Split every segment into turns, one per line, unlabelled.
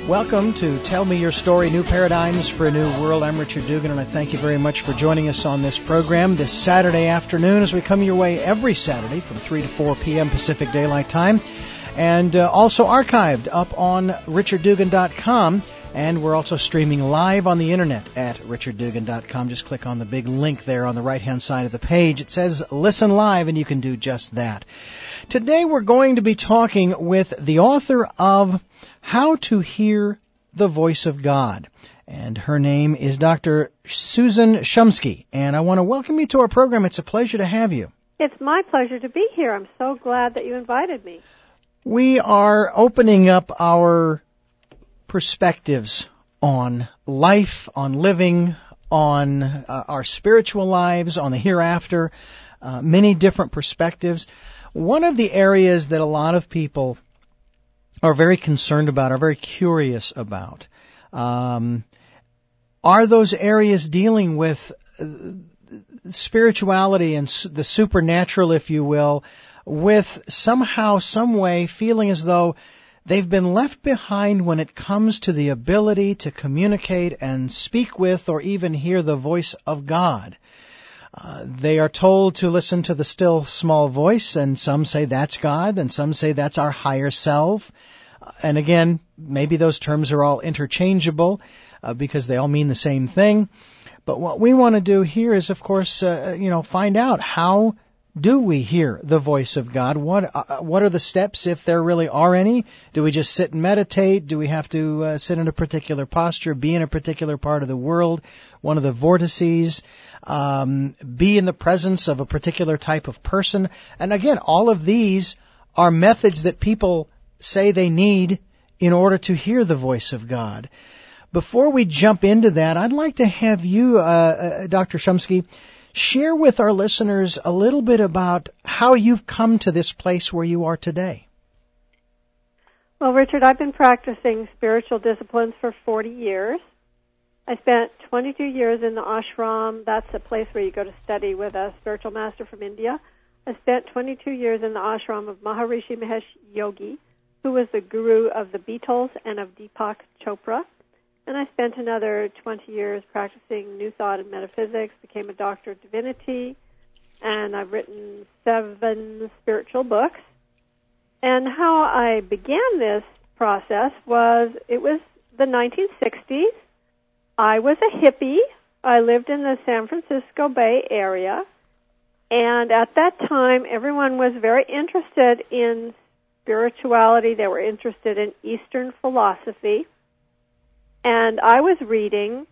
Welcome to Tell Me Your Story, New Paradigms for a New World. I'm Richard Dugan, and I thank you very much for joining us on this program this Saturday afternoon as we come your way every Saturday from 3 to 4 p.m. Pacific Daylight Time, and also archived up on richarddugan.com, and we're also streaming live on the Internet at richarddugan.com. Just click on the big link there on the right-hand side of the page. It says Listen Live, and you can do just that. Today we're going to be talking with the author of How to Hear the Voice of God. And her name is Dr. Susan Shumsky. And I want to welcome you to our program. It's a pleasure to have you.
It's my pleasure to be here. I'm so glad that you invited me.
We are opening up our perspectives on life, on living, on our spiritual lives, on the hereafter, many different perspectives. One of the areas that a lot of people are very concerned about, are very curious about, are those areas dealing with spirituality and the supernatural, if you will, with somehow, some way, feeling as though they've been left behind when it comes to the ability to communicate and speak with or even hear the voice of God. They are told to listen to the still small voice, and some say that's God, and some say that's our higher self. And again, maybe those terms are all interchangeable because they all mean the same thing. But what we want to do here is, of course, find out how do we hear the voice of God? What are the steps, if there really are any? Do we just sit and meditate? Do we have to sit in a particular posture, be in a particular part of the world, one of the vortices, be in the presence of a particular type of person? And again, all of these are methods that people say they need in order to hear the voice of God. Before we jump into that, I'd like to have you, Dr. Shumsky, share with our listeners a little bit about how you've come to this place where you are today.
Well, Richard, I've been practicing spiritual disciplines for 40 years. I spent 22 years in the ashram. That's a place where you go to study with a spiritual master from India. I spent 22 years in the ashram of Maharishi Mahesh Yogi, who was the guru of the Beatles and of Deepak Chopra. And I spent another 20 years practicing New Thought and metaphysics, became a doctor of divinity, and I've written 7 spiritual books. And how I began this process was, it was the 1960s. I was a hippie. I lived in the San Francisco Bay Area. And at that time, everyone was very interested in spirituality. They were interested in Eastern philosophy. And I was reading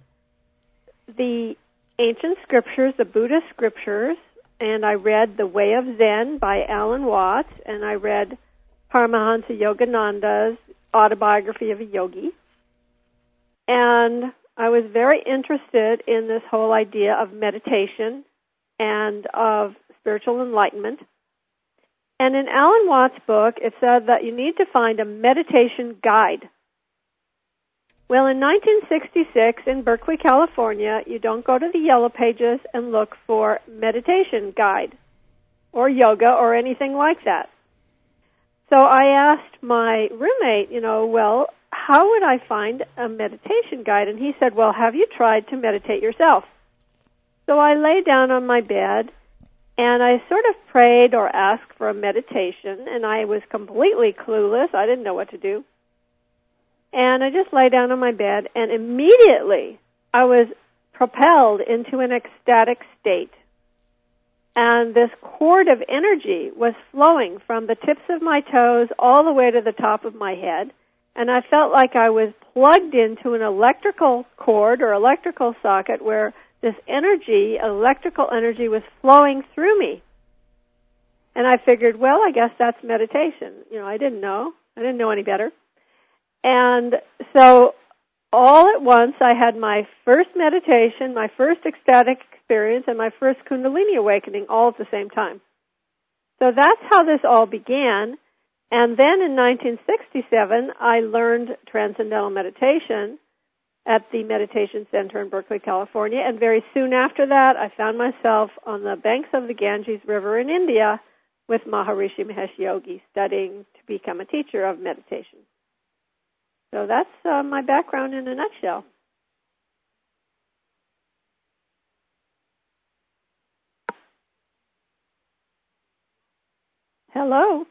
the ancient scriptures, the Buddhist scriptures, and I read The Way of Zen by Alan Watts, and I read Paramahansa Yogananda's Autobiography of a Yogi. And I was very interested in this whole idea of meditation and of spiritual enlightenment. And in Alan Watts' book, it said that you need to find a meditation guide. Well, in 1966 in Berkeley, California, you don't go to the Yellow Pages and look for meditation guide or yoga or anything like that. So I asked my roommate, well, how would I find a meditation guide? And he said, well, have you tried to meditate yourself? So I lay down on my bed and I sort of prayed or asked for a meditation, and I was completely clueless. I didn't know what to do. And I just lay down on my bed, and immediately I was propelled into an ecstatic state. And this cord of energy was flowing from the tips of my toes all the way to the top of my head. And I felt like I was plugged into an electrical cord or electrical socket where this energy, electrical energy, was flowing through me. And I figured, well, I guess that's meditation. I didn't know. I didn't know any better. And so all at once I had my first meditation, my first ecstatic experience, and my first Kundalini awakening all at the same time. So that's how this all began. And then in 1967, I learned Transcendental Meditation at the Meditation Center in Berkeley, California. And very soon after that, I found myself on the banks of the Ganges River in India with Maharishi Mahesh Yogi, studying to become a teacher of meditation. So that's my background in a nutshell. Hello?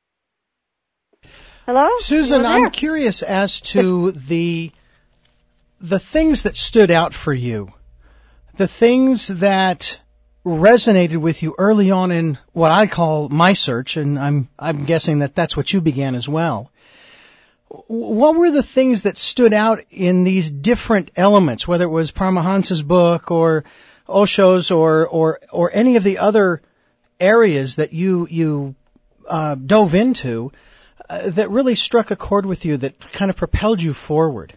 Hello?
Susan, I'm curious as to the things that stood out for you, the things that resonated with you early on in what I call my search, and I'm guessing that that's what you began as well. What were the things that stood out in these different elements, whether it was Paramahansa's book or Osho's or any of the other areas that you dove into that really struck a chord with you, that kind of propelled you forward?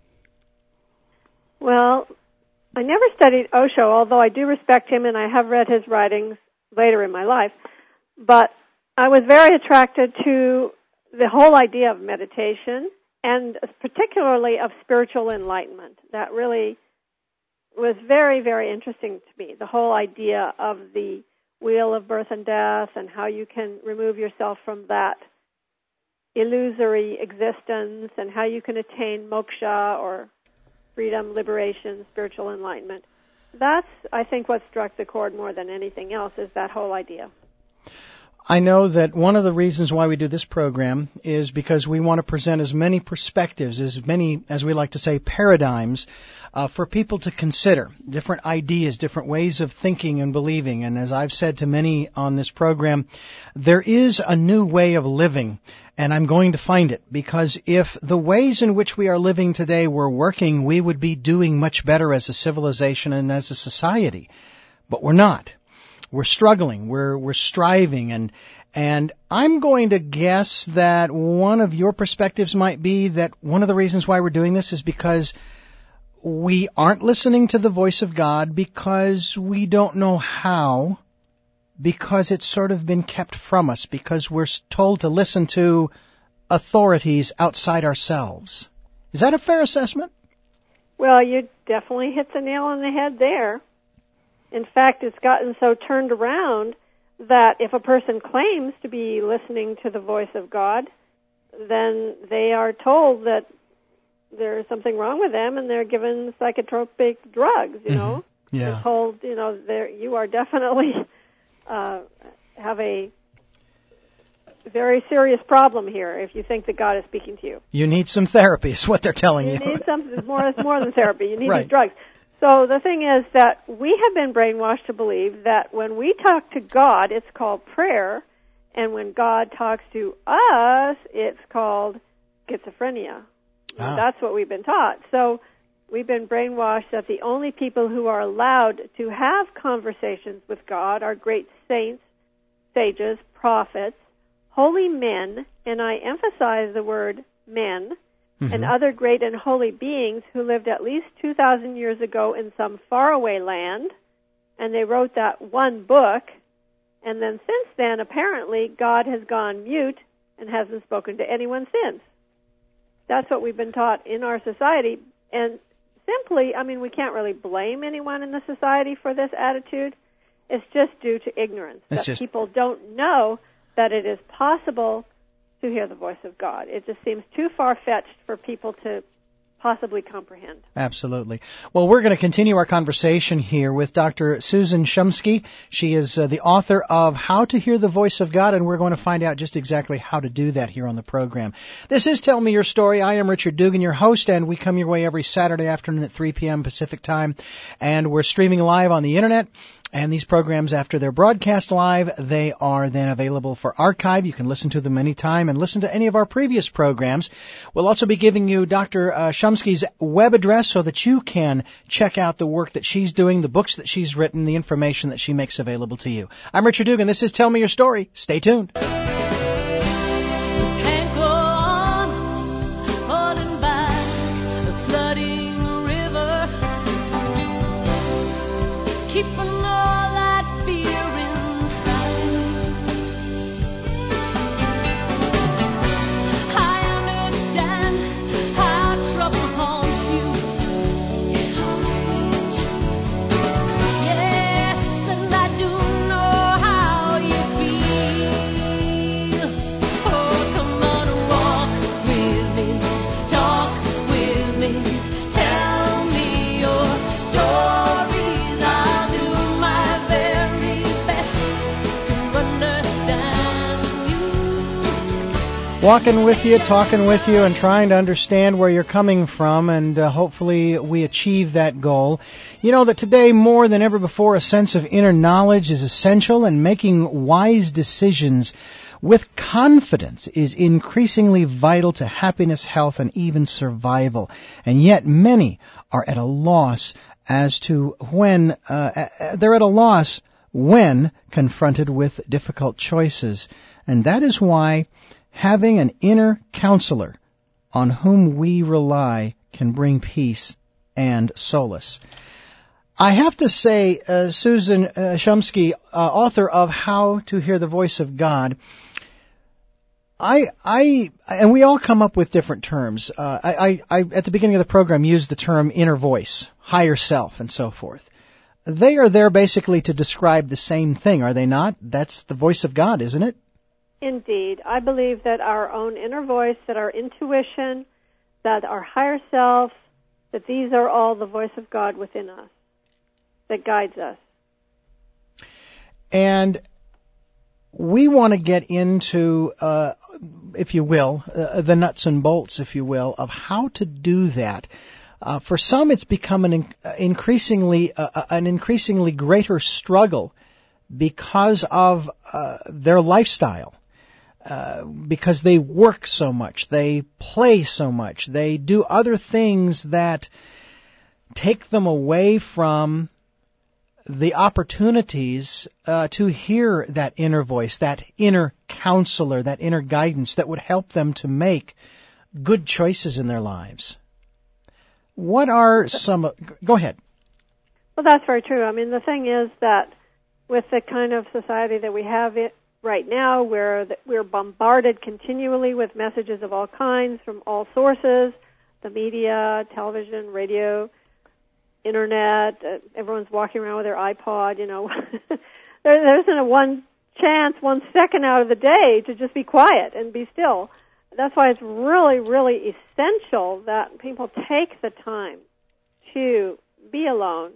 Well, I never studied Osho, although I do respect him and I have read his writings later in my life. But I was very attracted to the whole idea of meditation and particularly of spiritual enlightenment. That really was very, very interesting to me, the whole idea of the wheel of birth and death and how you can remove yourself from that illusory existence and how you can attain moksha or freedom, liberation, spiritual enlightenment. That's, I think, what struck the chord more than anything else, is that whole idea.
I know that one of the reasons why we do this program is because we want to present as many perspectives, as many, as we like to say, paradigms for people to consider, different ideas, different ways of thinking and believing. And as I've said to many on this program, there is a new way of living, and I'm going to find it, because if the ways in which we are living today were working, we would be doing much better as a civilization and as a society. But we're not. We're struggling, we're striving, and I'm going to guess that one of your perspectives might be that one of the reasons why we're doing this is because we aren't listening to the voice of God, because we don't know how, because it's sort of been kept from us, because we're told to listen to authorities outside ourselves. Is that a fair assessment?
Well, you definitely hit the nail on the head there. In fact, it's gotten so turned around that if a person claims to be listening to the voice of God, then they are told that there's something wrong with them, and they're given psychotropic drugs, you know.
Yeah.
They're told, you know, you are definitely have a very serious problem here if you think that God is speaking to you.
You need some therapy, is what they're telling you.
You need something more than therapy. You need
right.
these drugs. So the thing is that we have been brainwashed to believe that when we talk to God, it's called prayer, and when God talks to us, it's called schizophrenia. Ah. That's what we've been taught. So we've been brainwashed that the only people who are allowed to have conversations with God are great saints, sages, prophets, holy men, and I emphasize the word men, and other great and holy beings who lived at least 2,000 years ago in some faraway land, and they wrote that one book, and then since then, apparently, God has gone mute and hasn't spoken to anyone since. That's what we've been taught in our society, and simply, I mean, we can't really blame anyone in the society for this attitude. It's just due to ignorance, people don't know that it is possible to hear the voice of God. It just seems too far-fetched for people to possibly comprehend.
Absolutely. Well, we're going to continue our conversation here with Dr. Susan Shumsky. She is the author of How to Hear the Voice of God, and we're going to find out just exactly how to do that here on the program. This is Tell Me Your Story. I am Richard Dugan, your host, and we come your way every Saturday afternoon at 3 p.m. Pacific Time, and we're streaming live on the Internet. And these programs, after they're broadcast live, they are then available for archive. You can listen to them anytime and listen to any of our previous programs. We'll also be giving you Dr. Shumsky's web address so that you can check out the work that she's doing, the books that she's written, the information that she makes available to you. I'm Richard Dugan. This is Tell Me Your Story. Stay tuned. Walking with you, talking with you, and trying to understand where you're coming from, and hopefully we achieve that goal. You know that today, more than ever before, a sense of inner knowledge is essential, and making wise decisions with confidence is increasingly vital to happiness, health, and even survival. And yet many are at a loss as to when when confronted with difficult choices. And that is why having an inner counselor on whom we rely can bring peace and solace. I have to say, Susan Shumsky, author of How to Hear the Voice of God, and we all come up with different terms. I at the beginning of the program used the term inner voice, higher self, and so forth. They are there basically to describe the same thing, are they not? That's the voice of God, isn't it?
Indeed. I believe that our own inner voice, that our intuition, that our higher self, that these are all the voice of God within us that guides us.
And we want to get into, if you will, the nuts and bolts, if you will, of how to do that. For some, it's become an increasingly greater struggle because of their lifestyle. Because they work so much, they play so much, they do other things that take them away from the opportunities to hear that inner voice, that inner counselor, that inner guidance that would help them to make good choices in their lives. What are some... Go ahead.
Well, that's very true. I mean, the thing is that with the kind of society that we have right now, where we're bombarded continually with messages of all kinds from all sources, the media, television, radio, internet, everyone's walking around with their iPod, you know. there isn't one second out of the day to just be quiet and be still. That's why it's really, really essential that people take the time to be alone,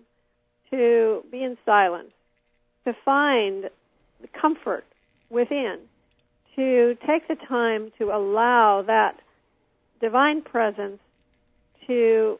to be in silence, to find the comfort within, to take the time to allow that divine presence to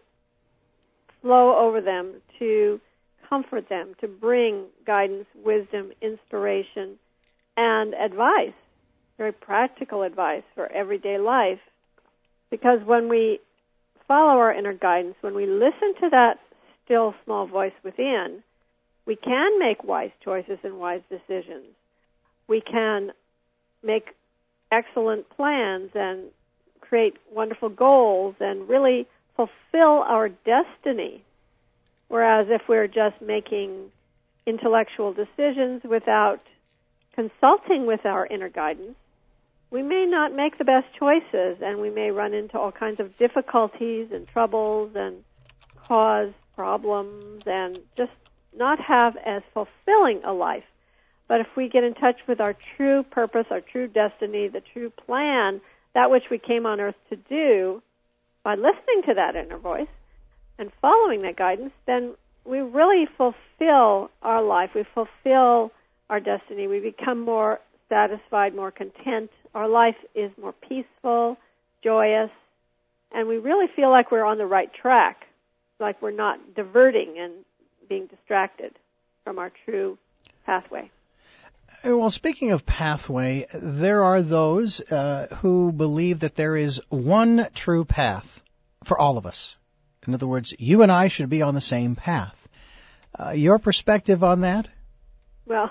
flow over them, to comfort them, to bring guidance, wisdom, inspiration, and advice, very practical advice for everyday life. Because when we follow our inner guidance, when we listen to that still small voice within, we can make wise choices and wise decisions. We can make excellent plans and create wonderful goals and really fulfill our destiny. Whereas if we're just making intellectual decisions without consulting with our inner guidance, we may not make the best choices, and we may run into all kinds of difficulties and troubles and cause problems and just not have as fulfilling a life. But if we get in touch with our true purpose, our true destiny, the true plan, that which we came on earth to do, by listening to that inner voice and following that guidance, then we really fulfill our life. We fulfill our destiny. We become more satisfied, more content. Our life is more peaceful, joyous, and we really feel like we're on the right track, like we're not diverting and being distracted from our true pathway.
Well, speaking of pathway, there are those who believe that there is one true path for all of us. In other words, you and I should be on the same path. Your perspective on that?
Well,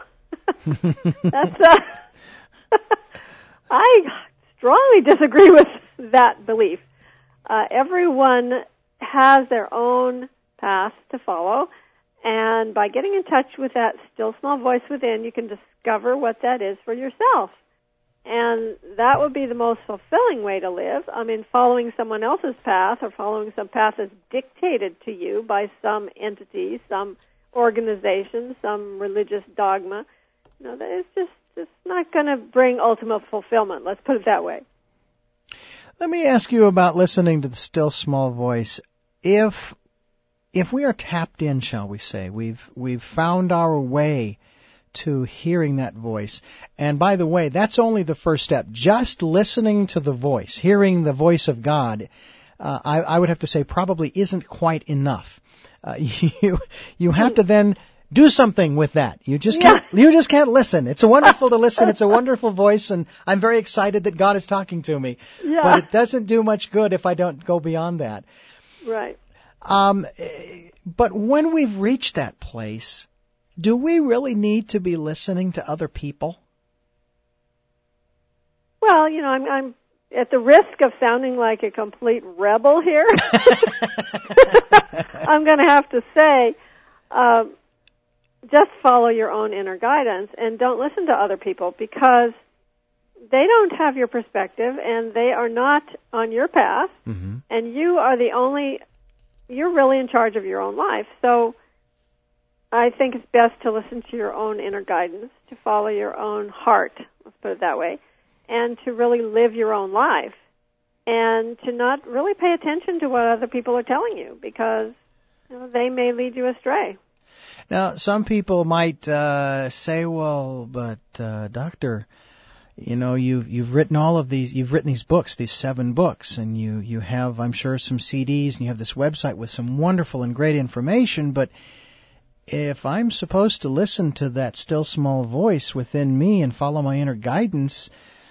that's I strongly disagree with that belief. Everyone has their own path to follow, and by getting in touch with that still small voice within, you can discover what that is for yourself. And that would be the most fulfilling way to live. I mean, following someone else's path or following some path that's dictated to you by some entity, some organization, some religious dogma, you know, it's not going to bring ultimate fulfillment. Let's put it that way.
Let me ask you about listening to the still small voice. If we are tapped in, shall we say, we've found our way to hearing that voice. And by the way, that's only the first step. Just listening to the voice, hearing the voice of God, I would have to say probably isn't quite enough. You have to then do something with that. You just can't listen. It's wonderful to listen. It's a wonderful voice, and I'm very excited that God is talking to me.
Yeah.
But it doesn't do much good if I don't go beyond that.
Right.
But when we've reached that place, do we really need to be listening to other people?
Well, I'm at the risk of sounding like a complete rebel here. I'm going to have to say, just follow your own inner guidance and don't listen to other people, because they don't have your perspective and they are not on your path,
mm-hmm.
and you're really in charge of your own life. So I think it's best to listen to your own inner guidance, to follow your own heart, let's put it that way, and to really live your own life, and to not really pay attention to what other people are telling you, because they may lead you astray.
Now, some people might say, well, but Doctor, you've written all of these, you've written these books, these 7 books, and you have, I'm sure, some CDs, and you have this website with some wonderful and great information, but if I'm supposed to listen to that still small voice within me and follow my inner guidance,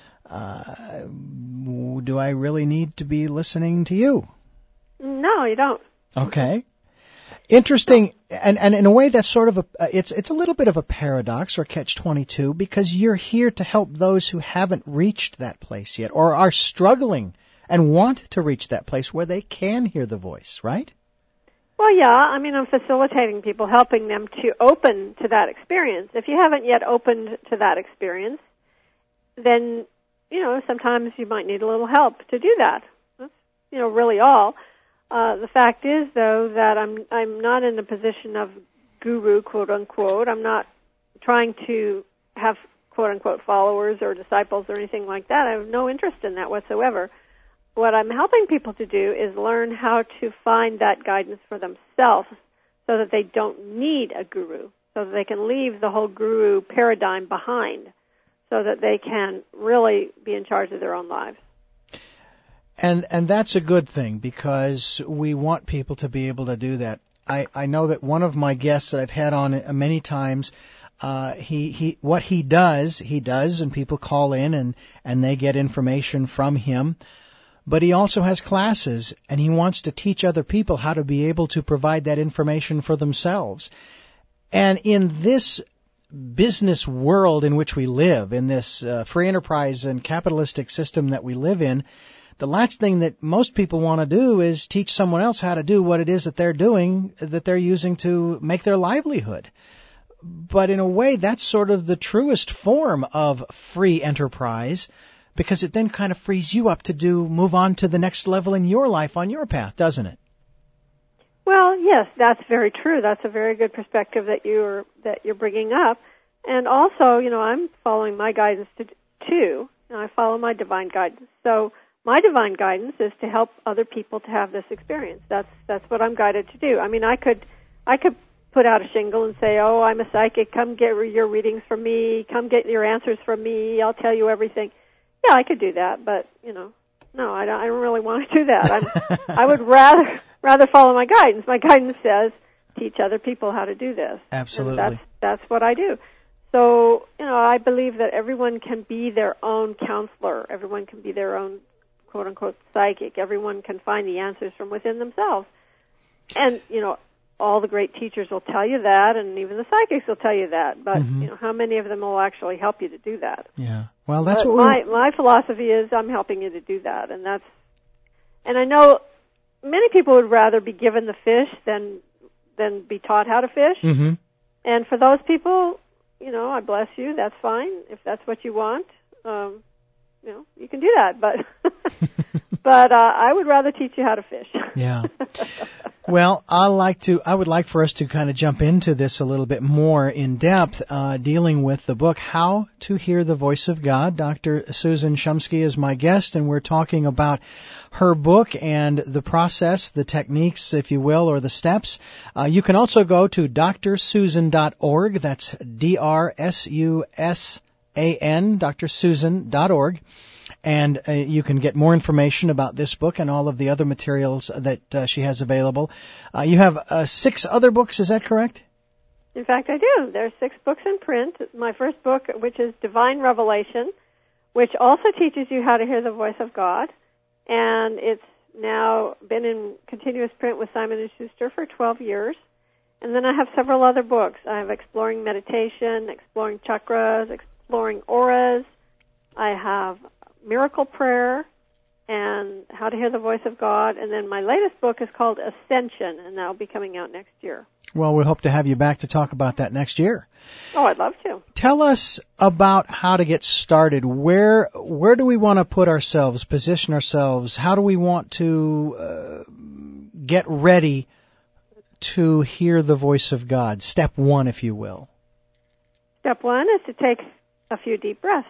do I really need to be listening to you?
No, you don't.
Okay. Interesting, and in a way that's sort of it's a little bit of a paradox or catch-22, because you're here to help those who haven't reached that place yet, or are struggling and want to reach that place where they can hear the voice, right?
Well, yeah, I'm facilitating people, helping them to open to that experience. If you haven't yet opened to that experience, then, sometimes you might need a little help to do that. That's, really all. The fact is, though, that I'm not in a position of guru, quote unquote. I'm not trying to have quote unquote followers or disciples or anything like that. I have no interest in that whatsoever. What I'm helping people to do is learn how to find that guidance for themselves, so that they don't need a guru, so that they can leave the whole guru paradigm behind, so that they can really be in charge of their own lives.
And that's a good thing, because we want people to be able to do that. I know that one of my guests that I've had on many times, what he does, and people call in and they get information from him. But he also has classes, and he wants to teach other people how to be able to provide that information for themselves. And in this business world in which we live, in this free enterprise and capitalistic system that we live in, the last thing that most people want to do is teach someone else how to do what it is that they're doing, that they're using to make their livelihood. But in a way, that's sort of the truest form of free enterprise, because it then kind of frees you up to move on to the next level in your life on your path, doesn't it?
Well, yes, that's very true. That's a very good perspective that you're bringing up. And also, I'm following my guidance too. I follow my divine guidance. So my divine guidance is to help other people to have this experience. That's what I'm guided to do. I could put out a shingle and say, "Oh, I'm a psychic. Come get your readings from me. Come get your answers from me. I'll tell you everything." Yeah, I could do that, but no, I don't really want to do that. I would rather follow my guidance. My guidance says teach other people how to do this.
Absolutely.
And that's what I do. So, I believe that everyone can be their own counselor. Everyone can be their own quote unquote psychic. Everyone can find the answers from within themselves. And, all the great teachers will tell you that, and even the psychics will tell you that. But, how many of them will actually help you to do that?
Yeah. Well, that's what
my philosophy is I'm helping you to do that. And I know many people would rather be given the fish than be taught how to fish.
Mm-hmm.
And for those people, I bless you. That's fine. If that's what you want, you can do that. But but I would rather teach you how to fish.
Yeah. Well, I would like for us to kind of jump into this a little bit more in depth, dealing with the book, How to Hear the Voice of God. Dr. Susan Shumsky is my guest, and we're talking about her book and the process, the techniques, if you will, or the steps. You can also go to drsusan.org. That's DRSUSAN, drsusan.org. And you can get more information about this book and all of the other materials that she has available. You have 6 other books, is that correct?
In fact, I do. There's 6 books in print. My first book, which is Divine Revelation, which also teaches you how to hear the voice of God. And it's now been in continuous print with Simon & Schuster for 12 years. And then I have several other books. I have Exploring Meditation, Exploring Chakras, Exploring Auras. I have Miracle Prayer and How to Hear the Voice of God. And then my latest book is called Ascension, and that will be coming out next year.
Well, we hope to have you back to talk about that next year.
Oh, I'd love to.
Tell us about how to get started. Where do we want to put ourselves, position ourselves? How do we want to get ready to hear the voice of God? Step 1, if you will.
Step 1 is to take a few deep breaths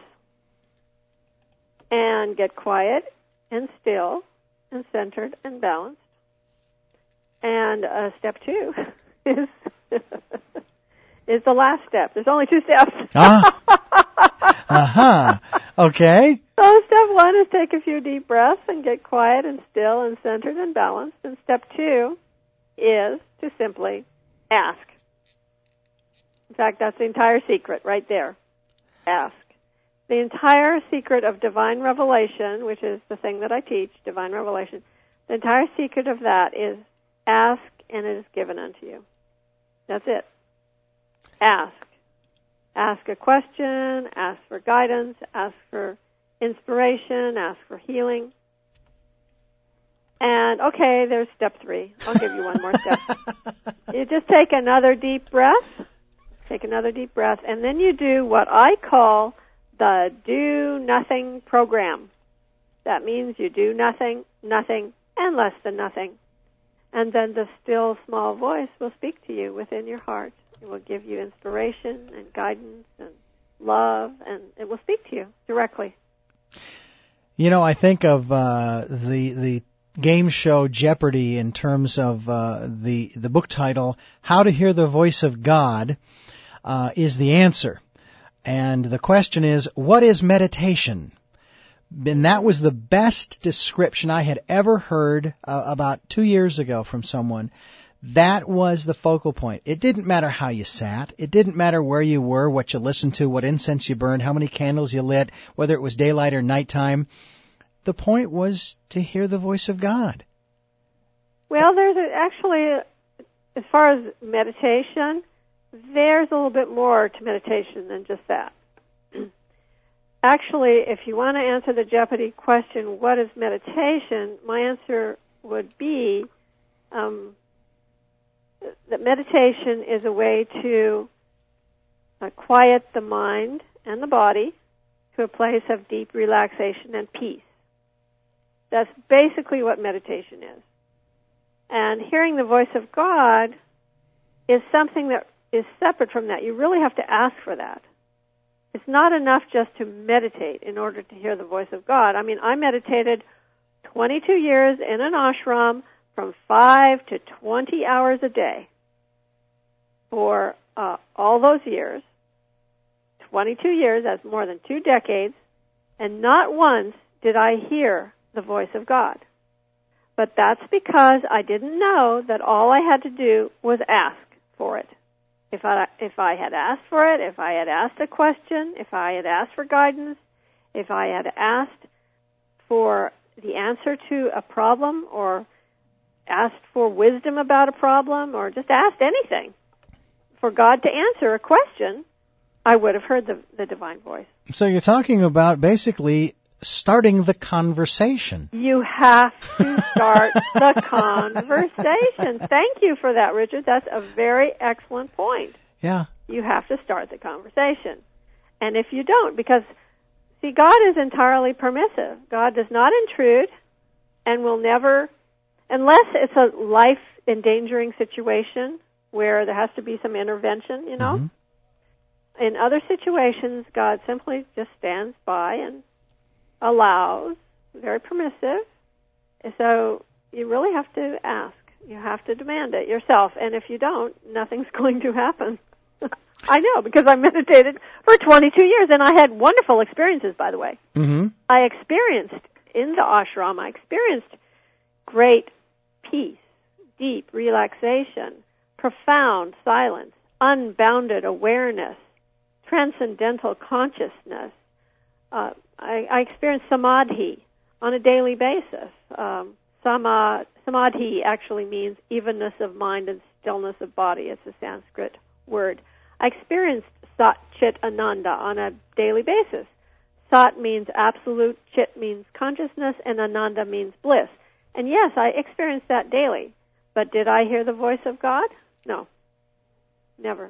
and get quiet and still and centered and balanced. And step 2 is the last step. There's only 2 steps.
Okay.
So step 1 is take a few deep breaths and get quiet and still and centered and balanced. And step 2 is to simply ask. In fact, that's the entire secret right there. Ask. The entire secret of divine revelation, which is the thing that I teach, divine revelation, the entire secret of that is ask and it is given unto you. That's it. Ask. Ask a question, ask for guidance, ask for inspiration, ask for healing. And, okay, there's step 3. I'll give you one more step. You just take another deep breath. Take another deep breath. And then you do what I call the do nothing program. That means you do nothing, nothing, and less than nothing. And then the still small voice will speak to you within your heart. It will give you inspiration and guidance and love, and it will speak to you directly.
You know, I think of the game show Jeopardy in terms of the book title, How to Hear the Voice of God, is the answer. And the question is, what is meditation? And that was the best description I had ever heard about 2 years ago from someone. That was the focal point. It didn't matter how you sat. It didn't matter where you were, what you listened to, what incense you burned, how many candles you lit, whether it was daylight or nighttime. The point was to hear the voice of God.
Well, there's actually, as far as meditation, there's a little bit more to meditation than just that. Actually, if you want to answer the Jeopardy question, what is meditation, my answer would be that meditation is a way to quiet the mind and the body to a place of deep relaxation and peace. That's basically what meditation is. And hearing the voice of God is something that is separate from that. You really have to ask for that. It's not enough just to meditate in order to hear the voice of God. I mean, I meditated 22 years in an ashram from 5 to 20 hours a day for all those years. 22 years, that's more than 2 decades, and not once did I hear the voice of God. But that's because I didn't know that all I had to do was ask for it. If I had asked for it, if I had asked a question, if I had asked for guidance, if I had asked for the answer to a problem or asked for wisdom about a problem or just asked anything for God to answer a question, I would have heard the divine voice. So
you're talking about basically starting the conversation.
You have to start the conversation. Thank you for that, Richard. That's a very excellent point.
Yeah.
You have to start the conversation. And if you don't, because, see, God is entirely permissive. God does not intrude and will never, unless it's a life endangering situation where there has to be some intervention, you know. Mm-hmm. In other situations, God simply just stands by and allows, very permissive. So you really have to ask. You have to demand it yourself. And if you don't, nothing's going to happen. I know, because I meditated for 22 years, and I had wonderful experiences, by the way. Mm-hmm. I experienced, in the ashram, I experienced great peace, deep relaxation, profound silence, unbounded awareness, transcendental consciousness. I experienced samadhi on a daily basis. Samadhi actually means evenness of mind and stillness of body. It's a Sanskrit word. I experienced Sat Chit Ananda on a daily basis. Sat means absolute, Chit means consciousness, and Ananda means bliss. And yes, I experienced that daily. But did I hear the voice of God? No. Never.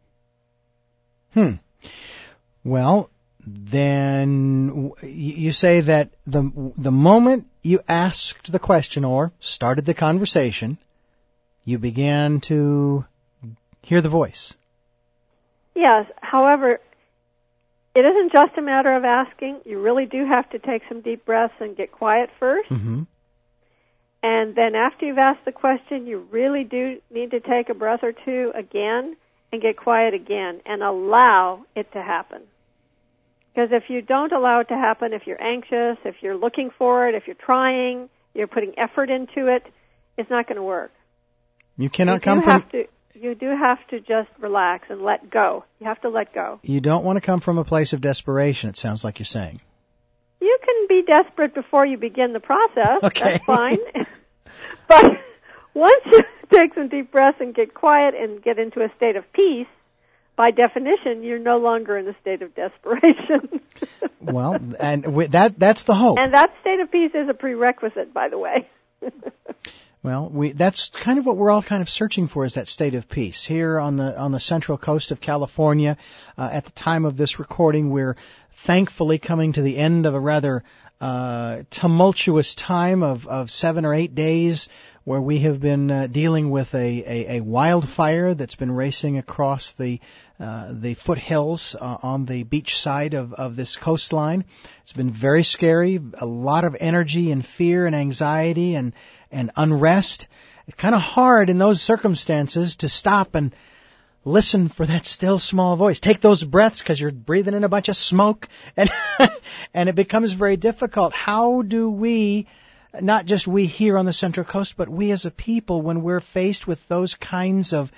Well, then you say that the moment you asked the question or started the conversation, you began to hear the voice.
Yes. However, it isn't just a matter of asking. You really do have to take some deep breaths and get quiet first. Mm-hmm. And then after you've asked the question, you really do need to take a breath or two again and get quiet again and allow it to happen. Because if you don't allow it to happen, if you're anxious, if you're looking for it, if you're trying, you're putting effort into it, it's not going to work.
You cannot come from...
You do have to just relax and let go. You have to let go.
You don't want to come from a place of desperation, it sounds like you're saying.
You can be desperate before you begin the process.
Okay.
That's fine. But once you take some deep breaths and get quiet and get into a state of peace, by definition, you're no longer in a state of desperation.
Well, and that's the hope.
And that state of peace is a prerequisite, by the way.
Well, that's kind of what we're all kind of searching for, is that state of peace. Here on the central coast of California, at the time of this recording, we're thankfully coming to the end of a rather tumultuous time of 7 or 8 days where we have been dealing with a wildfire that's been racing across the foothills on the beach side of this coastline. It's been very scary, a lot of energy and fear and anxiety and unrest. It's kind of hard in those circumstances to stop and listen for that still small voice. Take those breaths because you're breathing in a bunch of smoke, and and it becomes very difficult. How do we, not just we here on the Central Coast, but we as a people, when we're faced with those kinds of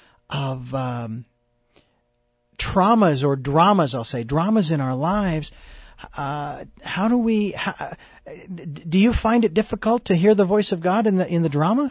traumas or dramas, I'll say, dramas in our lives, how do we? Do you find it difficult to hear the voice of God in the drama?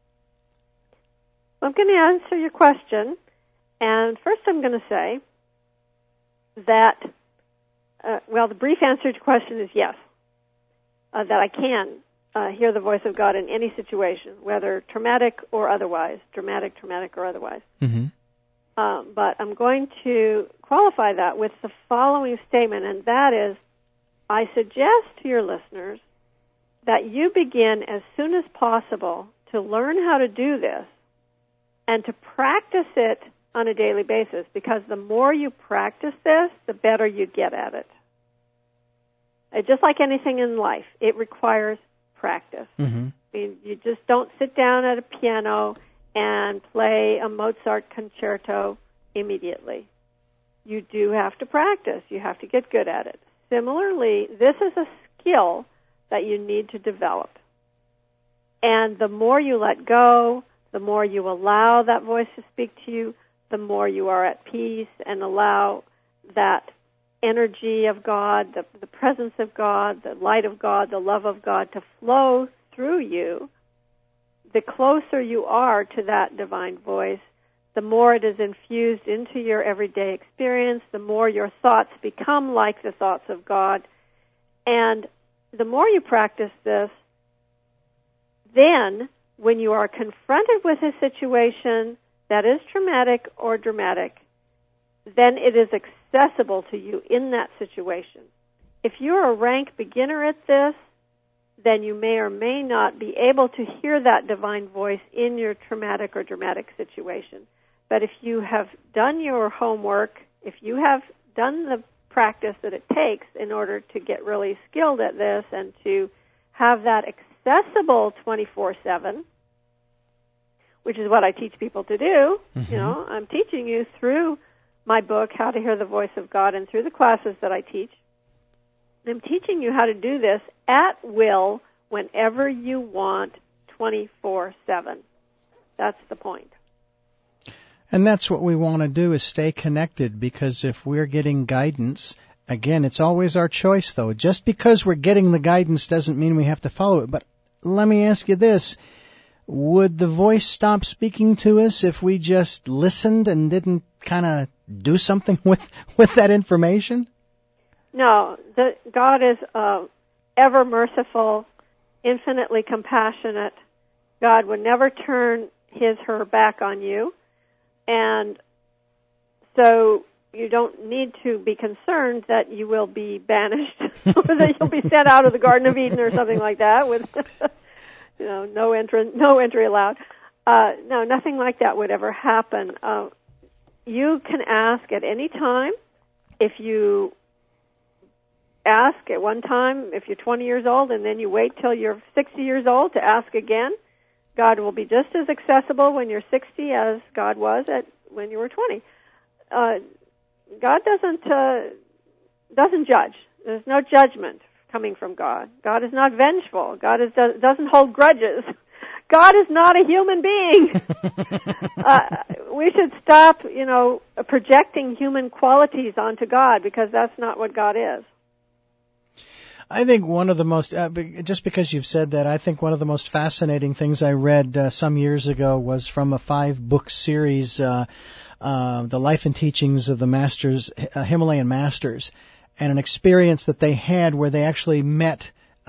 I'm going to answer your question, and first I'm going to say that the brief answer to your question is yes, that I can hear the voice of God in any situation, whether traumatic or otherwise, dramatic or otherwise. Mm-hmm. But I'm going to qualify that with the following statement, and that is, I suggest to your listeners that you begin as soon as possible to learn how to do this and to practice it on a daily basis, because the more you practice this, the better you get at it. Just like anything in life, it requires practice. Mm-hmm. I mean, you just don't sit down at a piano and play a Mozart concerto immediately. You do have to practice. You have to get good at it. Similarly, this is a skill that you need to develop. And the more you let go, the more you allow that voice to speak to you, the more you are at peace and allow that energy of God, the presence of God, the light of God, the love of God to flow through you. The closer you are to that divine voice, the more it is infused into your everyday experience, the more your thoughts become like the thoughts of God. And the more you practice this, then when you are confronted with a situation that is traumatic or dramatic, then it is accessible to you in that situation. If you're a rank beginner at this, then you may or may not be able to hear that divine voice in your traumatic or dramatic situation. But if you have done your homework, if you have done the practice that it takes in order to get really skilled at this and to have that accessible 24/7, which is what I teach people to do, I'm teaching you through my book, How to Hear the Voice of God, and through the classes that I teach. I'm teaching you how to do this at will, whenever you want, 24/7. That's the point.
And that's what we want to do, is stay connected, because if we're getting guidance, again, it's always our choice, though. Just because we're getting the guidance doesn't mean we have to follow it. But let me ask you this. Would the voice stop speaking to us if we just listened and didn't kind of do something with that information?
No. God is ever merciful, infinitely compassionate. God would never turn her back on you. And so you don't need to be concerned that you will be banished or that you'll be sent out of the Garden of Eden or something like that with no entry allowed. No, nothing like that would ever happen. You can ask at any time. If you ask at one time, if you're 20 years old, and then you wait till you're 60 years old to ask again, God will be just as accessible when you're 60 as God was when you were 20. God doesn't judge. There's no judgment coming from God. God is not vengeful. God doesn't hold grudges. God is not a human being. We should stop, projecting human qualities onto God, because that's not what God is.
I think one of the most, just because you've said that, I think one of the most fascinating things I read some years ago was from a 5-book series, The Life and Teachings of the Masters, Himalayan Masters, and an experience that they had where they actually met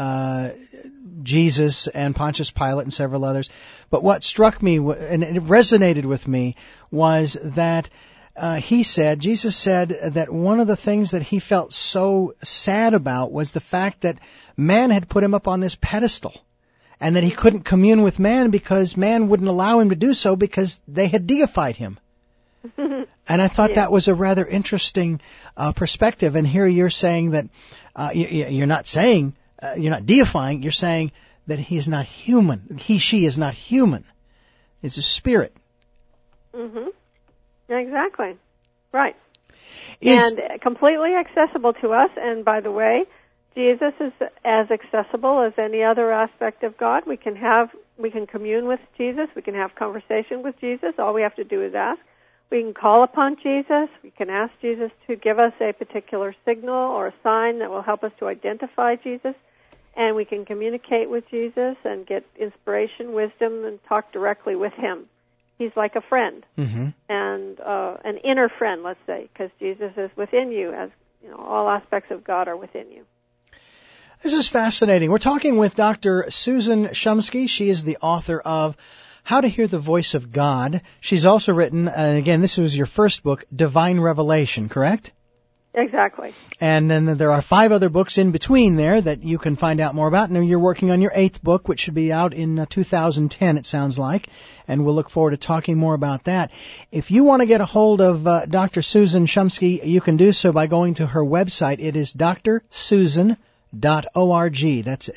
Jesus and Pontius Pilate and several others. But what struck me, and it resonated with me, was that Jesus said that one of the things that he felt so sad about was the fact that man had put him up on this pedestal, and that he couldn't commune with man because man wouldn't allow him to do so because they had deified him. And I thought that was a rather interesting perspective. And here you're saying that you're not deifying, you're saying that he is not human. She is not human. It's a spirit.
Mm-hmm. Exactly. Right. And completely accessible to us. And by the way, Jesus is as accessible as any other aspect of God. We can commune with Jesus. We can have conversation with Jesus. All we have to do is ask. We can call upon Jesus. We can ask Jesus to give us a particular signal or a sign that will help us to identify Jesus. And we can communicate with Jesus and get inspiration, wisdom, and talk directly with him. He's like a friend, and an inner friend, let's say, because Jesus is within you, as all aspects of God are within you.
This is fascinating. We're talking with Dr. Susan Shumsky. She is the author of How to Hear the Voice of God. She's also written, again, this was your first book, Divine Revelation, correct?
Exactly.
And then there are 5 other books in between there that you can find out more about. Now you're working on your 8th book, which should be out in 2010, it sounds like. And we'll look forward to talking more about that. If you want to get a hold of Dr. Susan Shumsky, you can do so by going to her website. It is drsusan.org. That's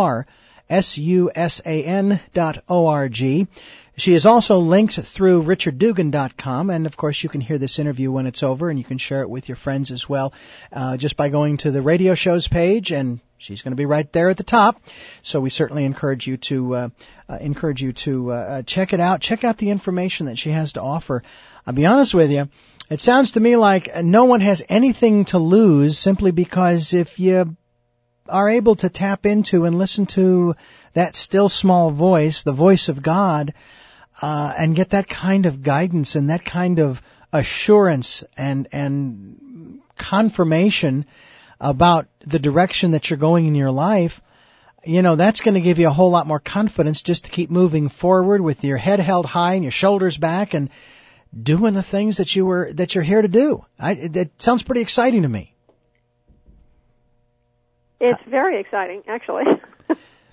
drsusan.org. She is also linked through richarddugan.com, and of course you can hear this interview when it's over, and you can share it with your friends as well, just by going to the radio show's page, and she's going to be right there at the top. So we certainly encourage you to check it out. Check out the information that she has to offer. I'll be honest with you, it sounds to me like no one has anything to lose, simply because if you are able to tap into and listen to that still small voice, the voice of God, and get that kind of guidance and that kind of assurance and confirmation about the direction that you're going in your life, that's going to give you a whole lot more confidence just to keep moving forward with your head held high and your shoulders back and doing the things that you're here to do. It sounds pretty exciting to me.
It's very exciting, actually.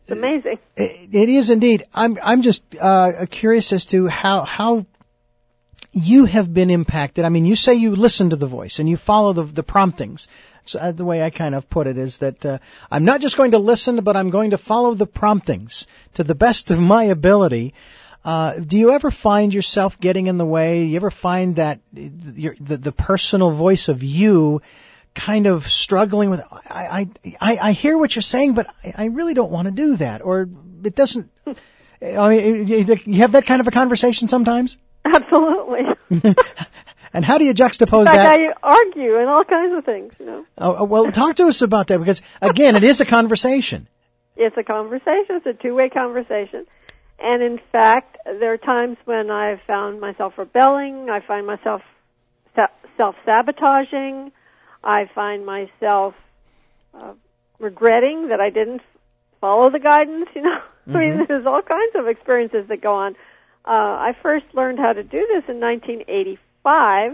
It's amazing.
It is indeed. I'm just curious as to how you have been impacted. I mean, you say you listen to the voice and you follow the promptings. So the way I kind of put it is that I'm not just going to listen, but I'm going to follow the promptings to the best of my ability. Do you ever find yourself getting in the way? Do you ever find that the personal voice of you kind of struggling with, I hear what you're saying, but I really don't want to do that, or it doesn't, I mean, you have that kind of a conversation sometimes?
Absolutely.
And how do you juxtapose
that?
that?
I argue and all kinds of things, you know.
Oh, well, talk to us about that, because, again, it is a conversation.
It's a conversation. It's a two-way conversation. And, in fact, there are times when I've found myself rebelling. I find myself self-sabotaging. I find myself regretting that I didn't follow the guidance, you know. Mm-hmm. I mean, there's all kinds of experiences that go on. I first learned how to do this in 1985.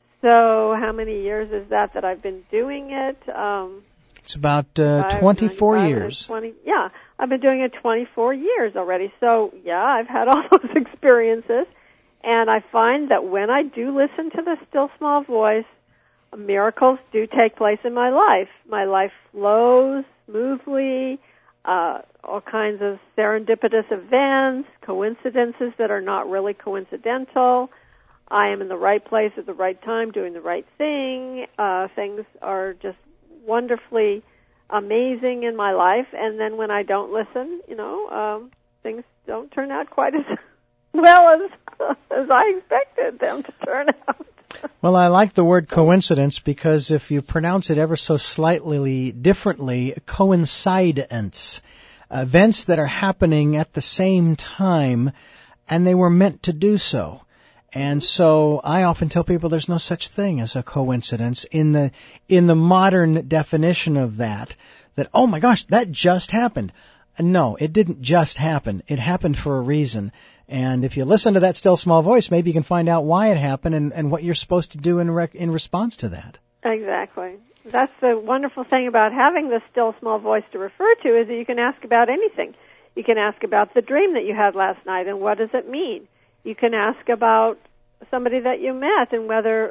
So how many years is that I've been doing it?
It's about 24 years.
Yeah, I've been doing it 24 years already. So, yeah, I've had all those experiences. And I find that when I do listen to the still small voice, miracles do take place in my life. My life flows smoothly, all kinds of serendipitous events, coincidences that are not really coincidental. I am in the right place at the right time doing the right thing. Things are just wonderfully amazing in my life. And then when I don't listen, you know, things don't turn out quite as well as I expected them to turn out.
Well, I like the word coincidence, because if you pronounce it ever so slightly differently, coincidence, events that are happening at the same time, and they were meant to do so. And so I often tell people there's no such thing as a coincidence in the modern definition of that, oh my gosh, that just happened. No, it didn't just happen. It happened for a reason. And if you listen to that still small voice, maybe you can find out why it happened and what you're supposed to do in response to that.
Exactly. That's the wonderful thing about having the still small voice to refer to, is that you can ask about anything. You can ask about the dream that you had last night and what does it mean. You can ask about somebody that you met and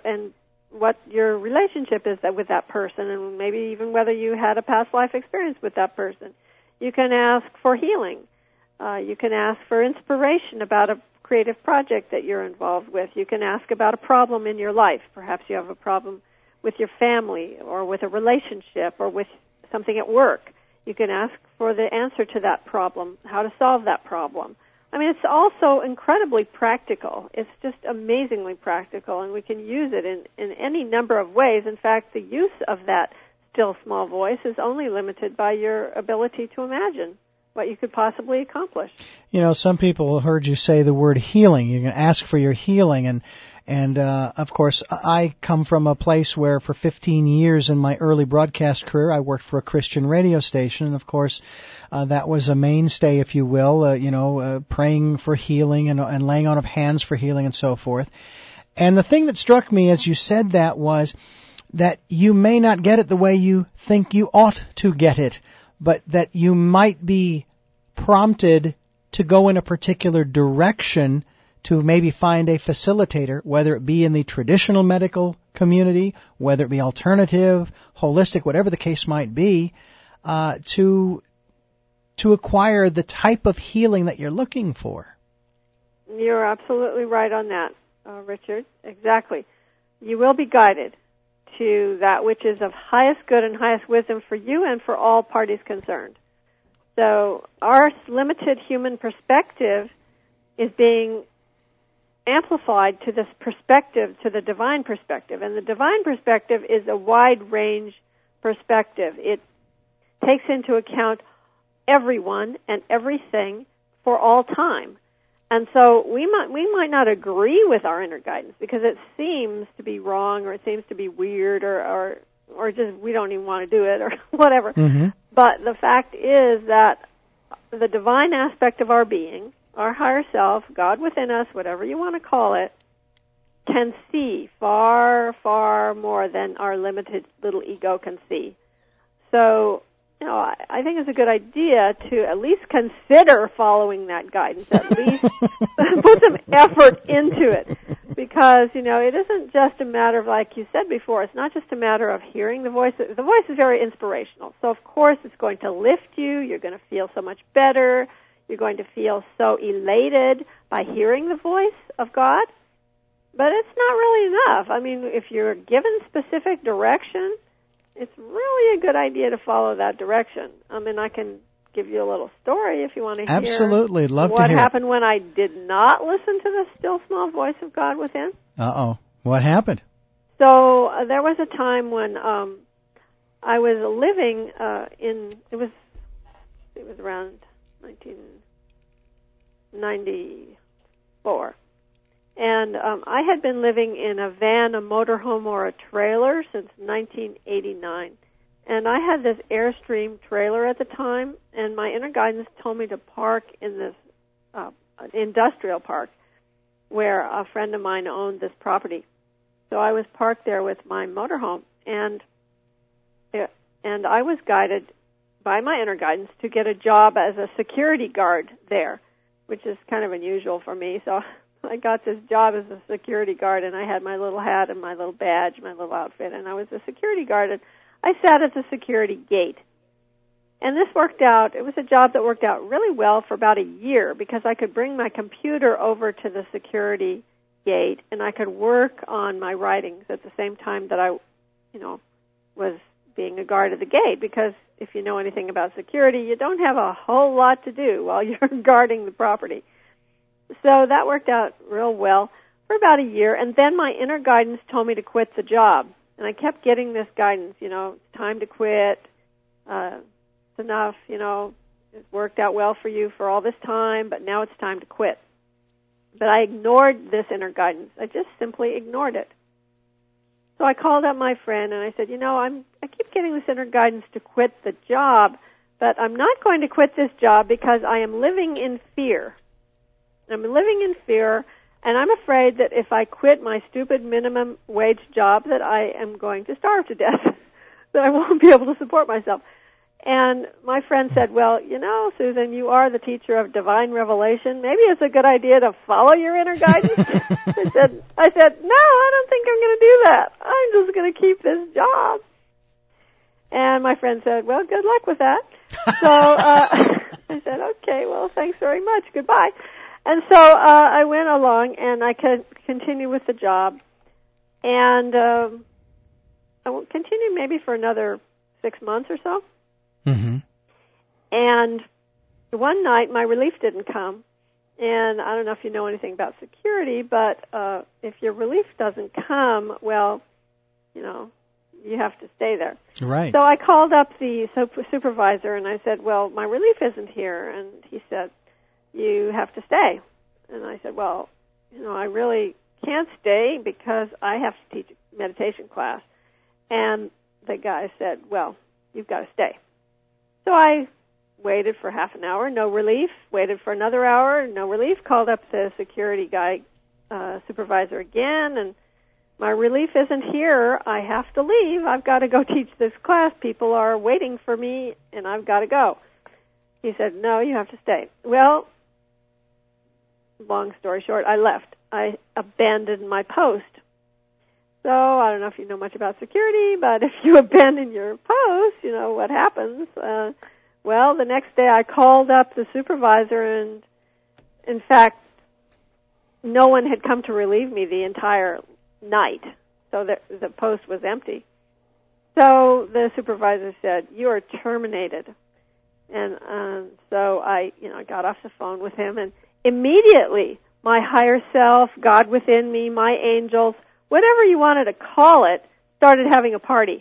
what your relationship is with that person, and maybe even whether you had a past life experience with that person. You can ask for healing. You can ask for inspiration about a creative project that you're involved with. You can ask about a problem in your life. Perhaps you have a problem with your family or with a relationship or with something at work. You can ask for the answer to that problem, how to solve that problem. I mean, it's also incredibly practical. It's just amazingly practical, and we can use it in any number of ways. In fact, the use of that still small voice is only limited by your ability to imagine what you could possibly accomplish.
You know, some people heard you say the word healing. You can ask for your healing, and of course, I come from a place where for 15 years in my early broadcast career, I worked for a Christian radio station, and of course, that was a mainstay, if you will, praying for healing and laying on of hands for healing and so forth. And the thing that struck me as you said that was that you may not get it the way you think you ought to get it, but that you might be prompted to go in a particular direction to maybe find a facilitator, whether it be in the traditional medical community, whether it be alternative, holistic, whatever the case might be, to acquire the type of healing that you're looking for.
You're absolutely right on that, Richard. Exactly. You will be guided to that which is of highest good and highest wisdom for you and for all parties concerned. So our limited human perspective is being amplified to this perspective, to the divine perspective. And the divine perspective is a wide range perspective. It takes into account everyone and everything for all time. And so we might not agree with our inner guidance because it seems to be wrong or it seems to be weird or just we don't even want to do it or whatever. Mm-hmm. But the fact is that the divine aspect of our being, our higher self, God within us, whatever you want to call it, can see far, far more than our limited little ego can see. So I think it's a good idea to at least consider following that guidance, at least put some effort into it. Because, it isn't just a matter of, like you said before, it's not just a matter of hearing the voice. The voice is very inspirational. So, of course, it's going to lift you. You're going to feel so much better. You're going to feel so elated by hearing the voice of God. But it's not really enough. I mean, if you're given specific direction, it's really a good idea to follow that direction. I mean, I can give you a little story if you want to hear.
Absolutely. Love to hear.
What happened when I did not listen to the still small voice of God within?
Uh-oh. What happened?
So there was a time when I was living it was around 1994. And I had been living in a van, a motorhome, or a trailer since 1989. And I had this Airstream trailer at the time, and my inner guidance told me to park in this industrial park where a friend of mine owned this property. So I was parked there with my motorhome, and I was guided by my inner guidance to get a job as a security guard there, which is kind of unusual for me. So I got this job as a security guard, and I had my little hat and my little badge, my little outfit, and I was a security guard. And I sat at the security gate. And this worked out. It was a job that worked out really well for about a year because I could bring my computer over to the security gate, and I could work on my writings at the same time that I, was being a guard at the gate, because if you know anything about security, you don't have a whole lot to do while you're guarding the property. So that worked out real well for about a year, and then my inner guidance told me to quit the job. And I kept getting this guidance, it's time to quit, it's enough, it's worked out well for you for all this time, but now it's time to quit. But I ignored this inner guidance. I just simply ignored it. So I called up my friend and I said, I keep getting this inner guidance to quit the job, but I'm not going to quit this job because I am living in fear. I'm living in fear, and I'm afraid that if I quit my stupid minimum wage job that I am going to starve to death, that I won't be able to support myself. And my friend said, well, Susan, you are the teacher of divine revelation. Maybe it's a good idea to follow your inner guidance. I said, no, I don't think I'm going to do that. I'm just going to keep this job. And my friend said, well, good luck with that. So I said, okay, well, thanks very much. Goodbye. And so I went along, and I could continue with the job. And I will continue maybe for another 6 months or so.
Mm-hmm.
And one night, my relief didn't come. And I don't know if you know anything about security, but if your relief doesn't come, well, you have to stay there.
Right.
So I called up the supervisor, and I said, well, my relief isn't here. And he said, you have to stay. And I said, well, I really can't stay because I have to teach a meditation class. And the guy said, well, you've got to stay. So I waited for half an hour, no relief, waited for another hour, no relief, called up the security guy, supervisor again, and my relief isn't here. I have to leave. I've got to go teach this class. People are waiting for me, and I've got to go. He said, no, you have to stay. Well, long story short, I left. I abandoned my post. So I don't know if you know much about security, but if you abandon your post, what happens. Well, the next day I called up the supervisor, and in fact, no one had come to relieve me the entire night, so the post was empty. So the supervisor said, you are terminated. And so I got off the phone with him, and immediately my higher self, God within me, my angels, whatever you wanted to call it, started having a party.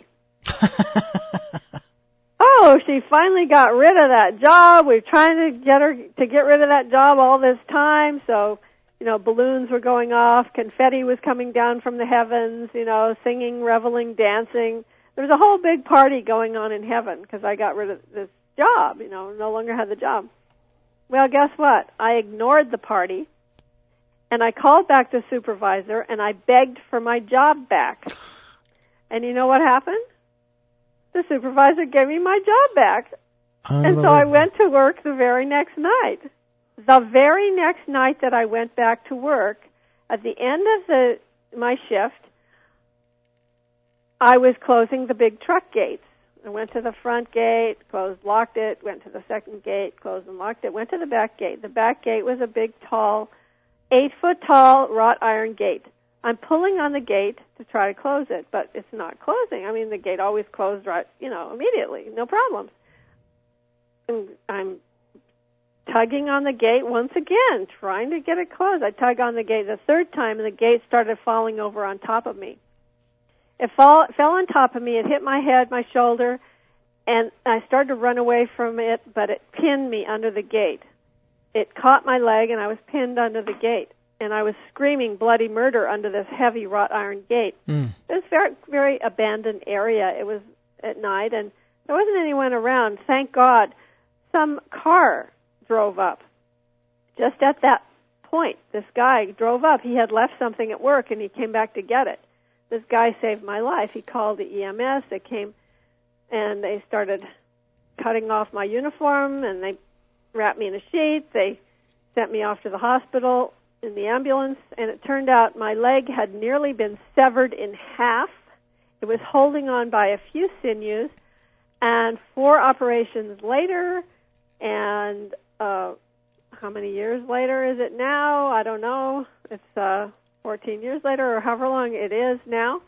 Oh, she finally got rid of that job. We've trying to get her to get rid of that job all this time. So, balloons were going off, confetti was coming down from the heavens, singing, reveling, dancing. There was a whole big party going on in heaven because I got rid of this job, no longer had the job. Well, guess what? I ignored the party, and I called back the supervisor, and I begged for my job back. And you know what happened? the supervisor gave me my job back. And so I went to work the very next night. The very next night that I went back to work, at the end of my shift, I was closing the big truck gates. I went to the front gate, closed, locked it, went to the second gate, closed and locked it, went to the back gate. The back gate was a big, tall, 8-foot-tall wrought iron gate. I'm pulling on the gate to try to close it, but it's not closing. I mean, the gate always closed right, immediately, no problems. And I'm tugging on the gate once again, trying to get it closed. I tug on the gate the third time, and the gate started falling over on top of me. It fell on top of me. It hit my head, my shoulder, and I started to run away from it, but it pinned me under the gate. It caught my leg, and I was pinned under the gate. And I was screaming bloody murder under this heavy wrought iron gate. It was a very, very abandoned area. It was at night, and there wasn't anyone around. Thank God. Some car drove up. Just at that point, this guy drove up. He had left something at work, and he came back to get it. This guy saved my life. He called the EMS. They came, and they started cutting off my uniform, and they wrapped me in a sheet. They sent me off to the hospital in the ambulance, and it turned out my leg had nearly been severed in half. It was holding on by a few sinews, and 4 operations later, and how many years later is it now? I don't know. It's 14 years later, or however long it is now.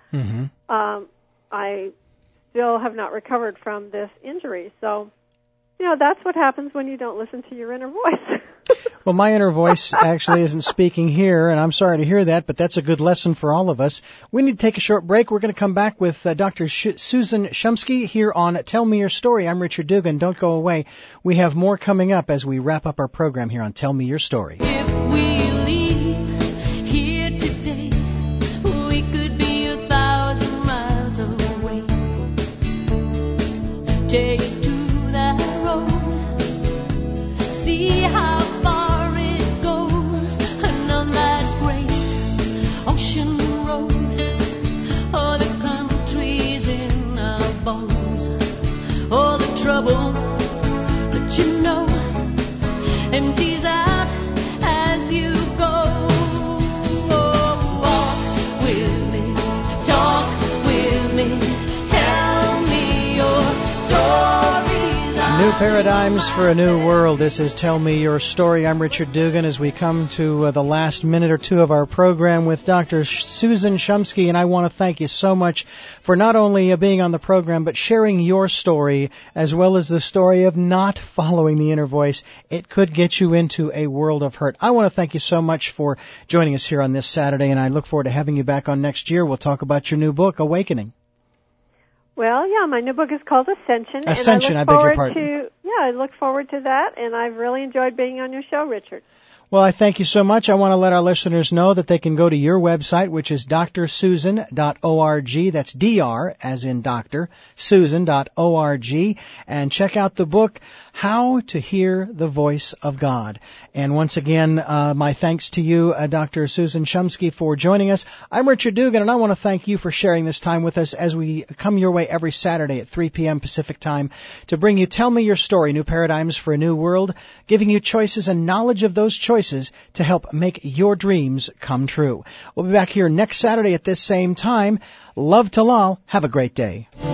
I still have not recovered from this injury. So, that's what happens when you don't listen to your inner voice.
Well, my inner voice actually isn't speaking here, and I'm sorry to hear that, but that's a good lesson for all of us. We need to take a short break. We're going to come back with Dr. Susan Shumsky here on Tell Me Your Story. I'm Richard Dugan. Don't go away. We have more coming up as we wrap up our program here on Tell Me Your Story.
If we leave here today, we could be 1,000 miles away. Take it to that road, see how trouble that you know, and tease out as you go. Walk with me, talk with me, tell me your stories.
New paradigms for a new world. This is Tell Me Your Story. I'm Richard Dugan as we come to the last minute or two of our program with Dr. Susan Shumsky, and I want to thank you so much for not only being on the program, but sharing your story, as well as the story of not following the inner voice. It could get you into a world of hurt. I want to thank you so much for joining us here on this Saturday, and I look forward to having you back on next year. We'll talk about your new book, Awakening.
Well, yeah, my new book is called Ascension.
Ascension, I beg your pardon.
I look forward to that, and I've really enjoyed being on your show, Richard.
Well, I thank you so much. I want to let our listeners know that they can go to your website, which is drsusan.org. That's DR, as in doctor, Susan.org, and check out the book, How to Hear the Voice of God. And once again, my thanks to you, Dr. Susan Shumsky, for joining us. I'm Richard Dugan, and I want to thank you for sharing this time with us as we come your way every Saturday at 3 p.m. Pacific Time to bring you Tell Me Your Story, New Paradigms for a New World, giving you choices and knowledge of those choices to help make your dreams come true. We'll be back here next Saturday at this same time. Love to all. Have a great day.